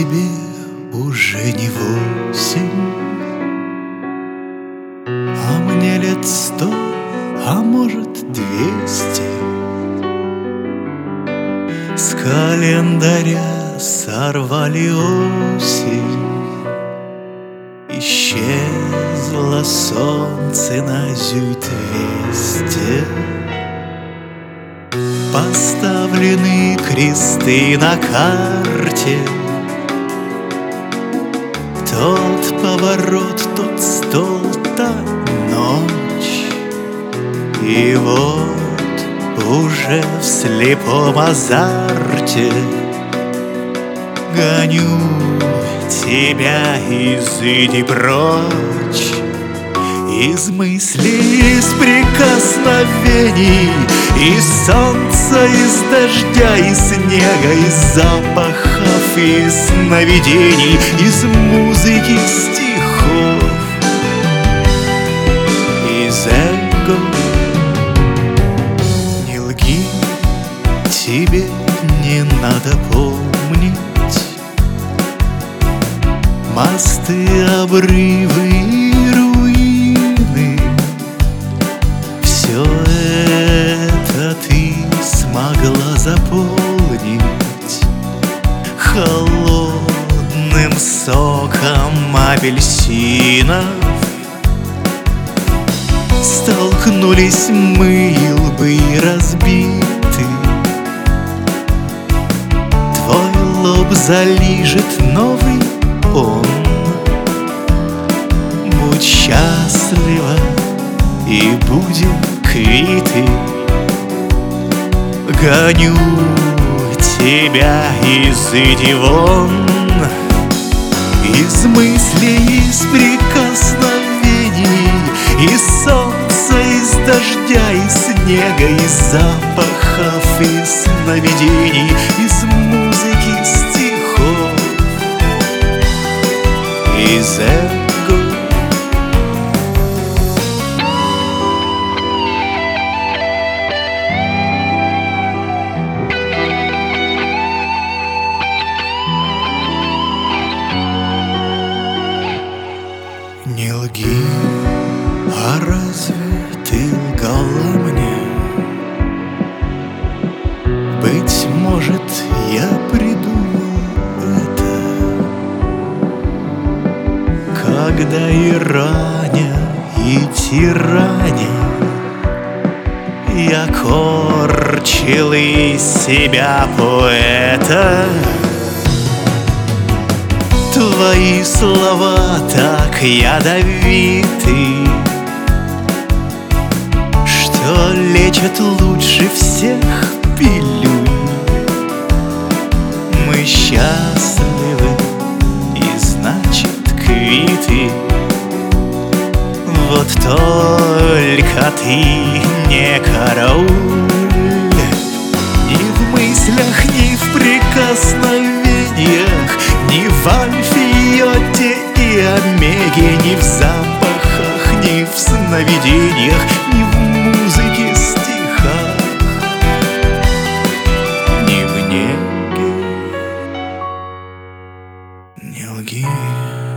тебе уже не 8, а мне лет 100, а может 200. С календаря сорвали осень, исчезло солнце на Зюитвесте. Поставлены кресты на карте, тот поворот, тот стол, та ночь. И вот уже в слепом азарте гоню тебя, изыди прочь. Из мыслей, из прикосновений, из солнца, из дождя, из снега, из запахов, из сновидений, из музыки, стихов, из эго. Не лги, тебе не надо помнить мосты, обрывы и руины. Все это ты смогла заполнить холодным соком апельсинов. Столкнулись мы, и лбы разбиты. Твой лоб залижет новый он. Будь счастлива, и будем квиты. Гоню тебя, изыди вон. Из мыслей, из прикосновений, из солнца, из дождя, из снега, из запахов, из сновидений, из музыки, стихов, из эго. Не лги, а разве ты лгала мне? Быть может, я придумал это, когда и раня, и тираня я корчил из себя поэта. Твои слова так ядовиты, что лечат лучше всех пилюль. Мы счастливы, и значит квиты. Вот только ты не карауль. Ни в мыслях, ни в прикосновениях, ни в альфе, йоде и омеге, ни в запахах, ни в сновидениях, ни в музыке, стихах, ни в неге. Не лги.